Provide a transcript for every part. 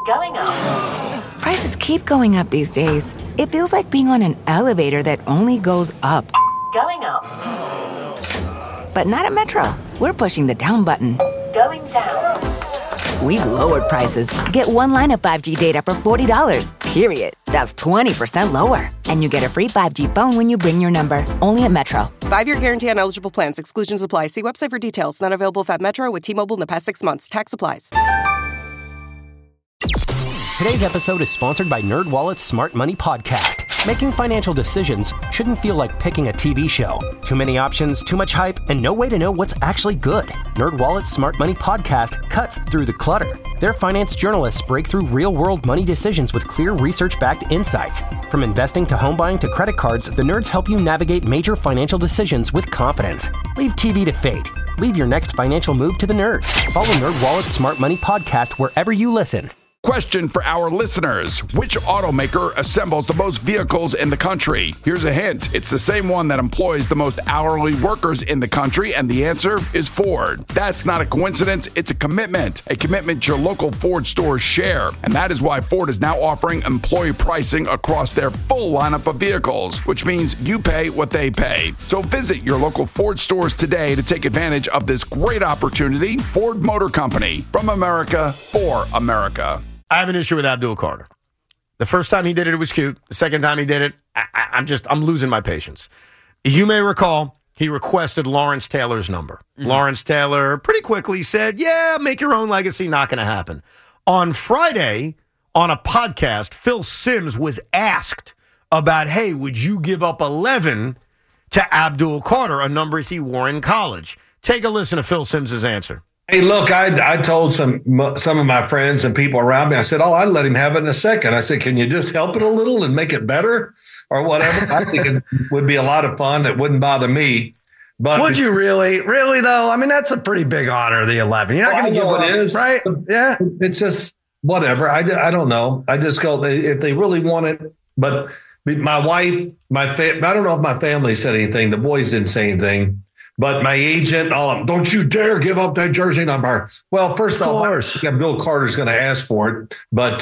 Going up. Prices keep going up these days. It feels like being on an elevator that only goes up. Going up. But not at Metro. We're pushing the down button. Going down. We've lowered prices. Get one line of 5G data for $40, period. That's 20% lower. And you get a free 5G phone when you bring your number. Only at Metro. 5-year guarantee on eligible plans. Exclusions apply. See website for details. Not available at Metro with T-Mobile in the past 6 months. Tax applies. Today's episode is sponsored by NerdWallet's Smart Money Podcast. Making financial decisions shouldn't feel like picking a TV show. Too many options, too much hype, and no way to know what's actually good. NerdWallet's Smart Money Podcast cuts through the clutter. Their finance journalists break through real-world money decisions with clear research-backed insights. From investing to home buying to credit cards, the nerds help you navigate major financial decisions with confidence. Leave TV to fate. Leave your next financial move to the nerds. Follow NerdWallet's Smart Money Podcast wherever you listen. Question for our listeners. Which automaker assembles the most vehicles in the country? Here's a hint. It's the same one that employs the most hourly workers in the country, and the answer is Ford. That's not a coincidence. It's a commitment your local Ford stores share. And that is why Ford is now offering employee pricing across their full lineup of vehicles, which means you pay what they pay. So visit your local Ford stores today to take advantage of this great opportunity. Ford Motor Company, from America, for America. I have an issue with Abdul Carter. The first time he did it, it was cute. The second time he did it, I'm losing my patience. As you may recall, he requested Lawrence Taylor's number. Mm-hmm. Lawrence Taylor pretty quickly said, yeah, make your own legacy, not going to happen. On Friday, on a podcast, Phil Simms was asked about, hey, would you give up 11 to Abdul Carter, a number he wore in college? Take a listen to Phil Simms' answer. Hey, look, I told some of my friends and people around me, I said, I'd let him have it in a second. I said, can you just help it a little and make it better or whatever? I think it would be a lot of fun. It wouldn't bother me. But would you really? Really, though? I mean, that's a pretty big honor, the 11. You're not going to give it up, right? Yeah. It's just whatever. I don't know. I just go, if they really want it. But my wife, I don't know if my family said anything. The boys didn't say anything. But my agent, don't you dare give up that jersey number. Well, first of all, Bill Carter's going to ask for it. But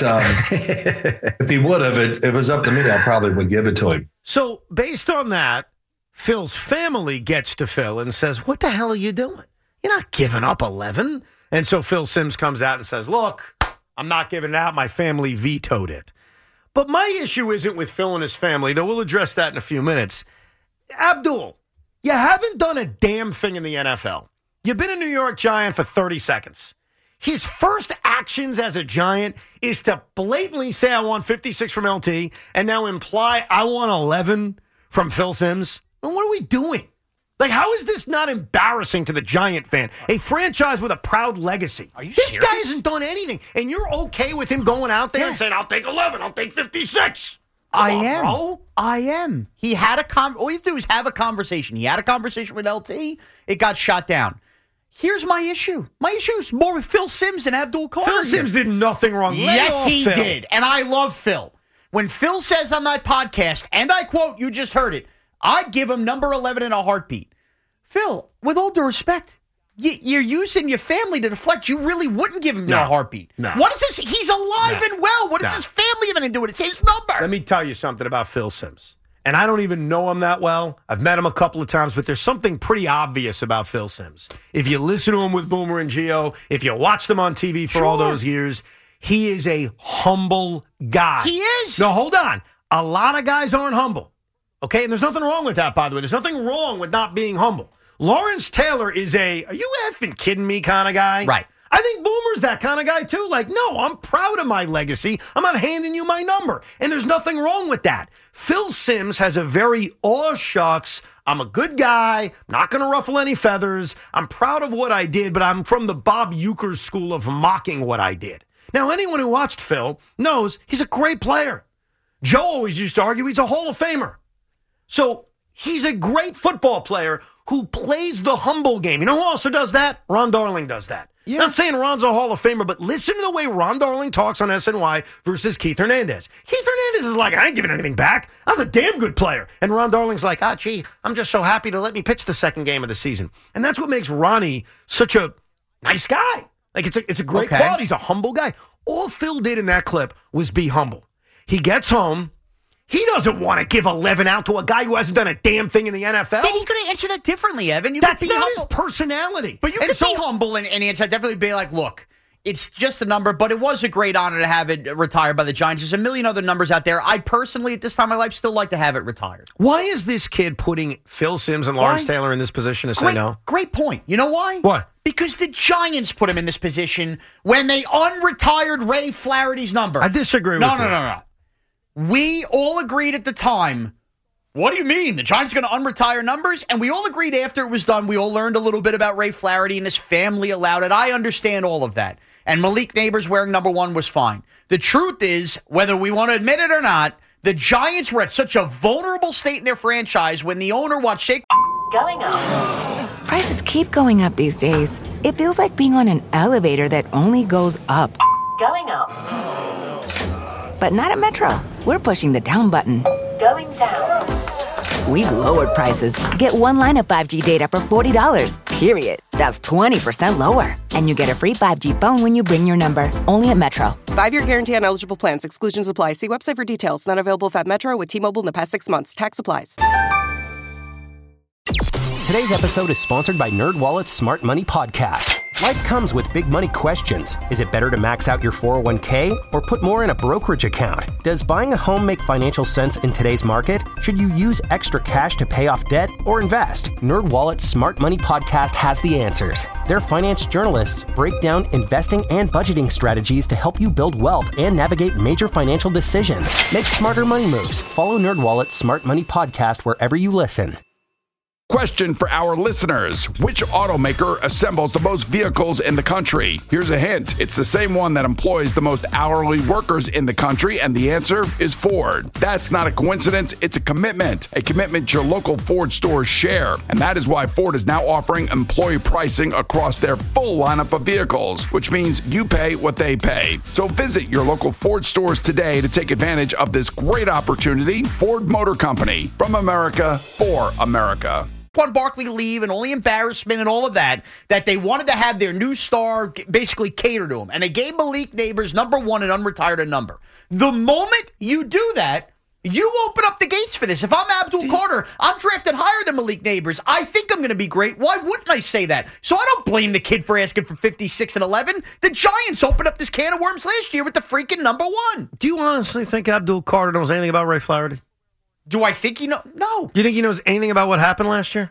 if he would have, if it was up to me, I probably would give it to him. So based on that, Phil's family gets to Phil and says, what the hell are you doing? You're not giving up 11. And so Phil Simms comes out and says, look, I'm not giving it out. My family vetoed it. But my issue isn't with Phil and his family, though we'll address that in a few minutes. Abdul, you haven't done a damn thing in the NFL. You've been a New York Giant for 30 seconds. His first actions as a Giant is to blatantly say, I want 56 from LT, and now imply I want 11 from Phil Simms. Well, what are we doing? Like, how is this not embarrassing to the Giant fan? A franchise with a proud legacy. Are you serious? This guy hasn't done anything, and you're okay with him going out there and saying, I'll take 11, I'll take 56. I am. He had all you have to do is have a conversation. He had a conversation with LT. It got shot down. Here's my issue. My issue is more with Phil Simms than Abdul Carter. Phil Simms did nothing wrong. Yes, he did. And I love Phil. When Phil says on that podcast, and I quote, you just heard it, I'd give him number 11 in a heartbeat. Phil, with all due respect, you're using your family to deflect. You really wouldn't give him a heartbeat. No. What is this? He's alive and well. What does his family even do with it? It's his number. Let me tell you something about Phil Simms. And I don't even know him that well. I've met him a couple of times, but there's something pretty obvious about Phil Simms. If you listen to him with Boomer and Gio, if you watched him on TV for all those years, he is a humble guy. He is. No, hold on. A lot of guys aren't humble. Okay? And there's nothing wrong with that, by the way. There's nothing wrong with not being humble. Lawrence Taylor is are you effing kidding me kind of guy? Right. I think Boomer's that kind of guy too. Like, no, I'm proud of my legacy. I'm not handing you my number. And there's nothing wrong with that. Phil Simms has a very shucks, I'm a good guy, not going to ruffle any feathers. I'm proud of what I did, but I'm from the Bob Uecker school of mocking what I did. Now, anyone who watched Phil knows he's a great player. Joe always used to argue he's a Hall of Famer. So he's a great football player who plays the humble game. You know who also does that? Ron Darling does that. Yeah. Not saying Ron's a Hall of Famer, but listen to the way Ron Darling talks on SNY versus Keith Hernandez. Keith Hernandez is like, I ain't giving anything back. I was a damn good player. And Ron Darling's like, gee, I'm just so happy to let me pitch the second game of the season. And that's what makes Ronnie such a nice guy. Like, it's a great Okay. quality. He's a humble guy. All Phil did in that clip was be humble. He gets home. He doesn't want to give 11 out to a guy who hasn't done a damn thing in the NFL. Then he could have answered that differently, Evan. You That's could be not his humble. personality. But you And could so- be humble and answer. Definitely be like, look, it's just a number, but it was a great honor to have it retired by the Giants. There's a million other numbers out there. I personally, at this time of my life, still like to have it retired. Why is this kid putting Phil Simms and Lawrence Taylor in this position to say no? Great point. You know why? What? Because the Giants put him in this position when they unretired Ray Flaherty's number. I disagree with you. No. We all agreed at the time, what do you mean? The Giants are going to unretire numbers? And we all agreed after it was done, we all learned a little bit about Ray Flaherty and his family allowed it. I understand all of that. And Malik Neighbors wearing number 1 was fine. The truth is, whether we want to admit it or not, the Giants were at such a vulnerable state in their franchise when the owner watched Shake. Going up. Prices keep going up these days. It feels like being on an elevator that only goes up. Going up. But not at Metro. We're pushing the down button. Going down. We've lowered prices. Get one line of 5G data for $40, period. That's 20% lower. And you get a free 5G phone when you bring your number. Only at Metro. 5-year guarantee on eligible plans. Exclusions apply. See website for details. Not available at Metro with T-Mobile in the past 6 months. Tax applies. Today's episode is sponsored by NerdWallet's Smart Money Podcast. Life comes with big money questions. Is it better to max out your 401k or put more in a brokerage account? Does buying a home make financial sense in today's market? Should you use extra cash to pay off debt or invest? NerdWallet's Smart Money Podcast has the answers. Their finance journalists break down investing and budgeting strategies to help you build wealth and navigate major financial decisions. Make smarter money moves. Follow NerdWallet's Smart Money Podcast wherever you listen. Question for our listeners. Which automaker assembles the most vehicles in the country? Here's a hint. It's the same one that employs the most hourly workers in the country, and the answer is Ford. That's not a coincidence. It's a commitment your local Ford stores share. And that is why Ford is now offering employee pricing across their full lineup of vehicles, which means you pay what they pay. So visit your local Ford stores today to take advantage of this great opportunity. Ford Motor Company, from America for America. On Barkley leave and all the embarrassment and all of that they wanted to have their new star basically cater to him. And they gave Malik Neighbors number 1 and unretired a number. The moment you do that, you open up the gates for this. If I'm Abdul Carter, I'm drafted higher than Malik Neighbors. I think I'm going to be great. Why wouldn't I say that? So I don't blame the kid for asking for 56 and 11. The Giants opened up this can of worms last year with the freaking number 1. Do you honestly think Abdul Carter knows anything about Ray Flaherty? Do I think he knows? No. Do you think he knows anything about what happened last year?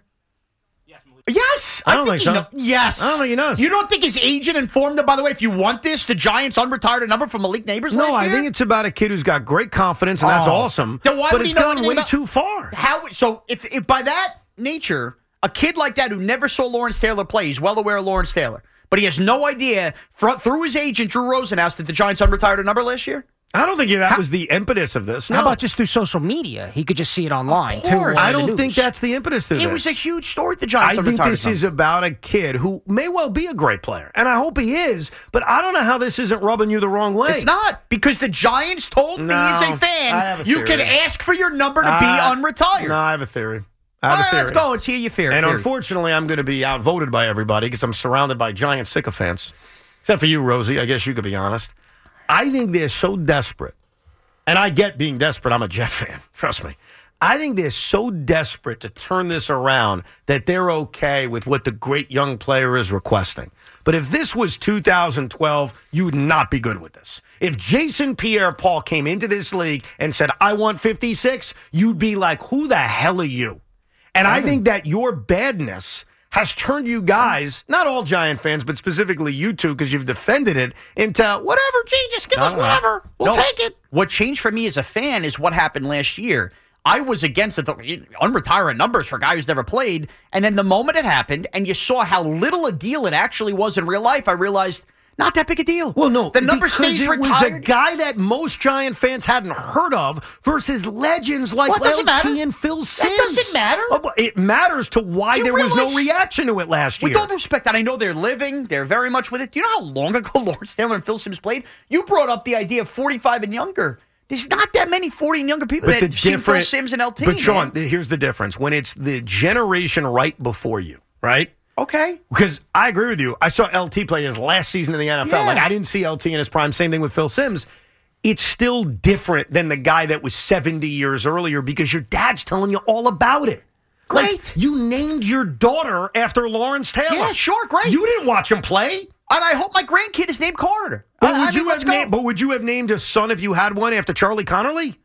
Yes. I don't think so. Yes. I don't think he knows. You don't think his agent informed him, by the way, if you want this, the Giants unretired a number from Malik Neighbors No, last I year? think it's about a kid who's got great confidence, and that's awesome. Then why but would he it's know gone anything way about- too far. So if by that nature, a kid like that who never saw Lawrence Taylor play, he's well aware of Lawrence Taylor, but he has no idea through his agent, Drew Rosenhaus, that the Giants unretired a number last year? I don't think that was the impetus of this. No. How about just through social media? He could just see it online, too. course. I don't think that's the impetus to this. It was a huge story at the Giants. I think unretired this a is number. about a kid who may well be a great player, and I hope he is, but I don't know how this isn't rubbing you the wrong way. It's not, because the Giants told me as a I fan, have a you can theory. ask for your number to be unretired. No, I have a theory. All right, let's go. Let's hear your fear. And unfortunately, I'm going to be outvoted by everybody because I'm surrounded by giant sycophants. Except for you, Rosie. I guess you could be honest. I think they're so desperate. And I get being desperate. I'm a Jet fan. Trust me. I think they're so desperate to turn this around that they're okay with what the great young player is requesting. But if this was 2012, you would not be good with this. If Jason Pierre-Paul came into this league and said, I want 56, you'd be like, who the hell are you? And I think that your badness has turned you guys, not all Giant fans, but specifically you two, because you've defended it, into whatever, gee, just give us whatever. We'll take it. What changed for me as a fan is what happened last year. I was against it, unretiring numbers for a guy who's never played. And then the moment it happened and you saw how little a deal it actually was in real life, I realized, not that big a deal. Well, no, the number because stays it retired. was a guy that most Giant fans hadn't heard of versus legends like Well, it doesn't LT matter. and Phil Simms. That doesn't matter. Oh, but it matters to why You there was no realize- reaction to it last year. With all due respect, and I know they're living, they're very much with it. Do you know how long ago Lawrence Taylor and Phil Simms played? You brought up the idea of 45 and younger. There's not that many 40 and younger people But that see Phil Simms and LT. But Sean, man. here's the difference. When it's the generation right before you, right? Okay. Because I agree with you. I saw LT play his last season in the NFL. Yeah. Like, I didn't see LT in his prime. Same thing with Phil Simms. It's still different than the guy that was 70 years earlier because your dad's telling you all about it. Great. Like, you named your daughter after Lawrence Taylor. Yeah, sure, great. You didn't watch him play. And I hope my grandkid is named Carter. But would you have named a son if you had one after Charlie Connerly?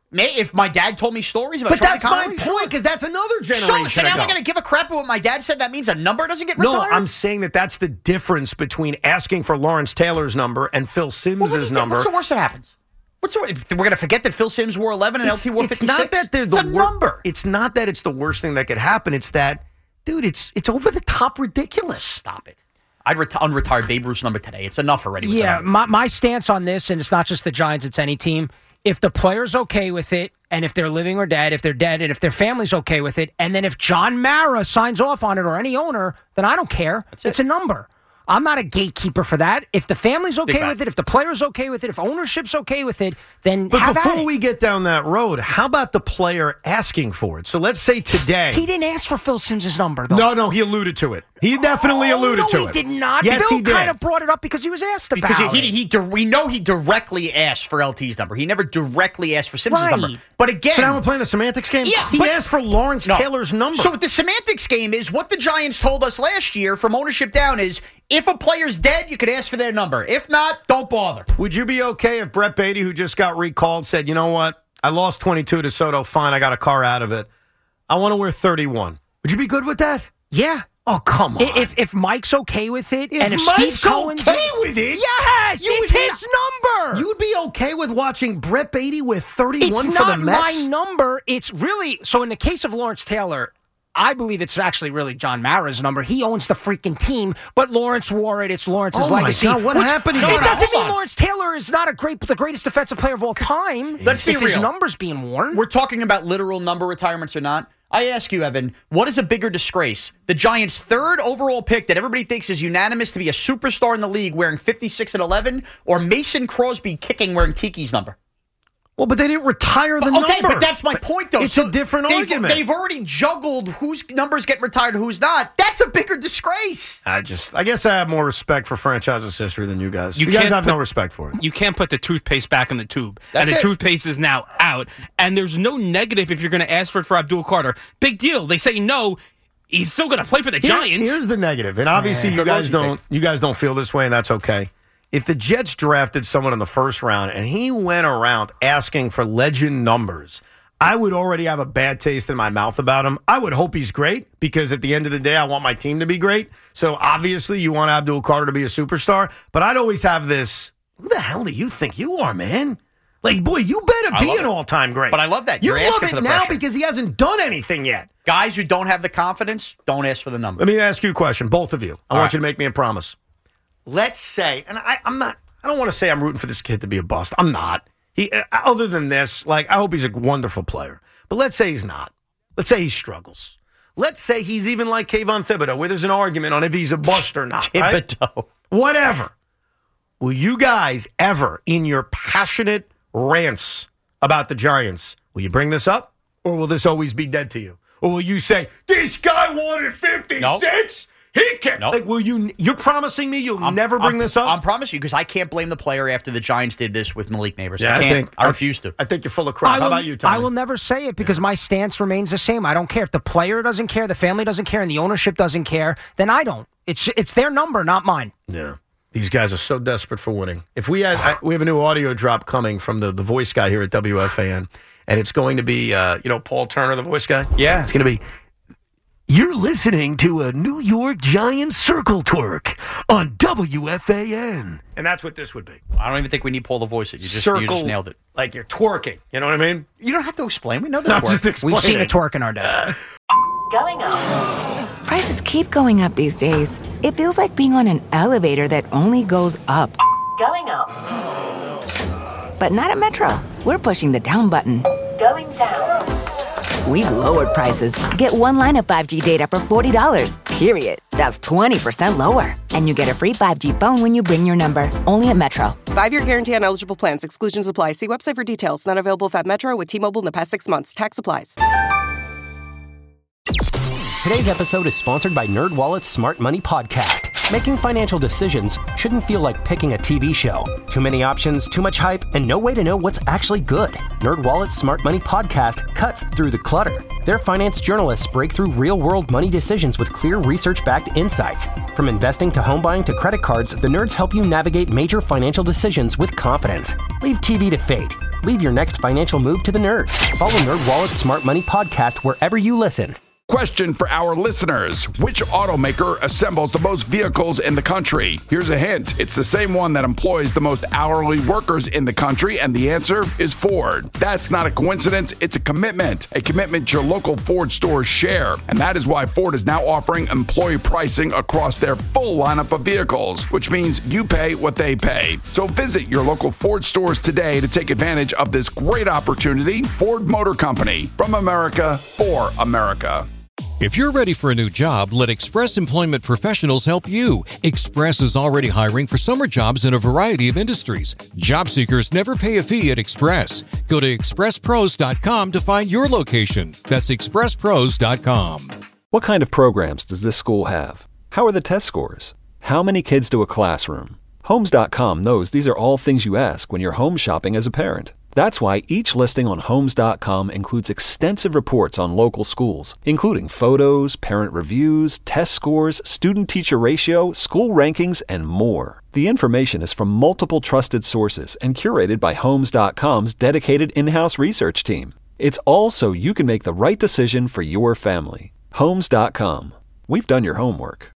If my dad told me stories about But Charlie that's Connerly, my point, because that's another generation so now ago. I'm going to give a crap about what my dad said. That means a number doesn't get retired? No, I'm saying that's the difference between asking for Lawrence Taylor's number and Phil Simms' number. What's the worst that happens? We're going to forget that Phil Simms wore 11 and LT wore 56? It's not that they're the number. It's not that it's the worst thing that could happen. It's that, dude, it's over the top ridiculous. Stop it. I'd unretire Babe Ruth's number today. It's enough already. Yeah, my stance on this, and it's not just the Giants, it's any team. If the player's okay with it, and if they're living or dead, if they're dead, and if their family's okay with it, and then if John Mara signs off on it or any owner, then I don't care. It's a number. I'm not a gatekeeper for that. If the family's okay with it, if the player's okay with it, if ownership's okay with it, then But before we get down that road, how about the player asking for it? So let's say today. He didn't ask for Phil Simms' number, though. No, he alluded to it. He definitely alluded to it. No, he did not. Yes, Phil he did. kind of brought it up because he was asked about it. We know he directly asked for LT's number. He never directly asked for Simms' number. But again... So now we're playing the semantics game? Yeah. He asked for Lawrence Taylor's number. So the semantics game is what the Giants told us last year from ownership down is if a player's dead, you could ask for their number. If not, don't bother. Would you be okay if Brett Beatty, who just got recalled, said, you know what? I lost 22 to Soto. Fine, I got a car out of it. I want to wear 31. Would you be good with that? Yeah. Oh, come on. If Mike's okay with it, If and if Mike's Steve Cohen's okay with it, yes, it's his number. You'd be okay with watching Brett Beatty with 31 it's for the not Mets? my number. It's really so. In the case of Lawrence Taylor, I believe it's actually really John Mara's number. He owns the freaking team, but Lawrence wore it. It's Lawrence's legacy. Oh, my God, what happened here? It doesn't mean Lawrence Taylor is not the greatest defensive player of all time. Let's be if his real. number's being worn. We're talking about literal number retirements or not. I ask you, Evan, what is a bigger disgrace? The Giants' third overall pick that everybody thinks is unanimous to be a superstar in the league wearing 56 and 11, or Mason Crosby kicking wearing Tiki's number? Well, but they didn't retire the number. Okay, but that's my point, though. It's a different argument. They've already juggled whose numbers getting retired and who's not. That's a bigger disgrace. I guess I have more respect for franchise's history than you guys. You can't guys have no respect for it. You can't put the toothpaste back in the tube. That's and the it. toothpaste is now out. And there's no negative if you're going to ask for it for Abdul Carter. Big deal. They say no. He's still going to play for the Giants. Here's the negative, and obviously you guys don't feel this way, and that's okay. If the Jets drafted someone in the first round and he went around asking for legend numbers, I would already have a bad taste in my mouth about him. I would hope he's great because at the end of the day, I want my team to be great. So obviously you want Abdul Carter to be a superstar, but I'd always have this, who the hell do you think you are, man? Like, boy, you better be an all-time great. But I love that. You You're love asking it for the now pressure. because he hasn't done anything yet. Guys who don't have the confidence, don't ask for the number. Let me ask you a question, both of you. I want right. you to make me a promise. Let's say, and I don't want to say I'm rooting for this kid to be a bust. I'm not. Other than this, I hope he's a wonderful player. But let's say he's not. Let's say he struggles. Let's say he's even like Kayvon Thibodeau, where there's an argument on if he's a bust or not. Right? Thibodeau. Whatever. Will you guys ever, in your passionate rants about the Giants, will you bring this up? Or will this always be dead to you? Or will you say, this guy wanted 56? Nope. He can't. Nope. You're promising me you'll never bring this up? I'm promising you because I can't blame the player after the Giants did this with Malik Neighbors. Yeah, I refuse to. I think you're full of crap. How about you, Tommy? I will never say it because my stance remains the same. I don't care if the player doesn't care, the family doesn't care, and the ownership doesn't care. Then I don't. It's their number, not mine. Yeah. These guys are so desperate for winning. If we have a new audio drop coming from the voice guy here at WFAN, and it's going to be, Paul Turner, the voice guy? Yeah. It's going to be, you're listening to a New York Giants circle twerk on WFAN. And that's what this would be. I don't even think we need Paul to voice it. You just nailed it. Like you're twerking. You know what I mean? You don't have to explain. We know I'm that. just explaining. We've seen a twerk in our day. Going up. Prices keep going up these days. It feels like being on an elevator that only goes up. Going up. But not at Metro. We're pushing the down button. Going down. We've lowered prices. Get one line of 5G data for $40, period. That's 20% lower. And you get a free 5G phone when you bring your number. Only at Metro. 5-year guarantee on eligible plans. Exclusions apply. See website for details. Not available at Metro with T-Mobile in the past 6 months. Tax applies. Today's episode is sponsored by NerdWallet's Smart Money Podcast. Making financial decisions shouldn't feel like picking a TV show. Too many options, too much hype, and no way to know what's actually good. NerdWallet's Smart Money Podcast cuts through the clutter. Their finance journalists break through real-world money decisions with clear research-backed insights. From investing to home buying to credit cards, the nerds help you navigate major financial decisions with confidence. Leave TV to fate. Leave your next financial move to the nerds. Follow NerdWallet's Smart Money Podcast wherever you listen. Question for our listeners. Which automaker assembles the most vehicles in the country? Here's a hint. It's the same one that employs the most hourly workers in the country, and the answer is Ford. That's not a coincidence. It's a commitment your local Ford stores share. And that is why Ford is now offering employee pricing across their full lineup of vehicles, which means you pay what they pay. So visit your local Ford stores today to take advantage of this great opportunity. Ford Motor Company, from America, for America. If you're ready for a new job, let Express Employment Professionals help you. Express is already hiring for summer jobs in a variety of industries. Job seekers never pay a fee at Express. Go to expresspros.com to find your location. That's expresspros.com. What kind of programs does this school have? How are the test scores? How many kids do a classroom? Homes.com knows these are all things you ask when you're home shopping as a parent. That's why each listing on Homes.com includes extensive reports on local schools, including photos, parent reviews, test scores, student-teacher ratio, school rankings, and more. The information is from multiple trusted sources and curated by Homes.com's dedicated in-house research team. It's all so you can make the right decision for your family. Homes.com. We've done your homework.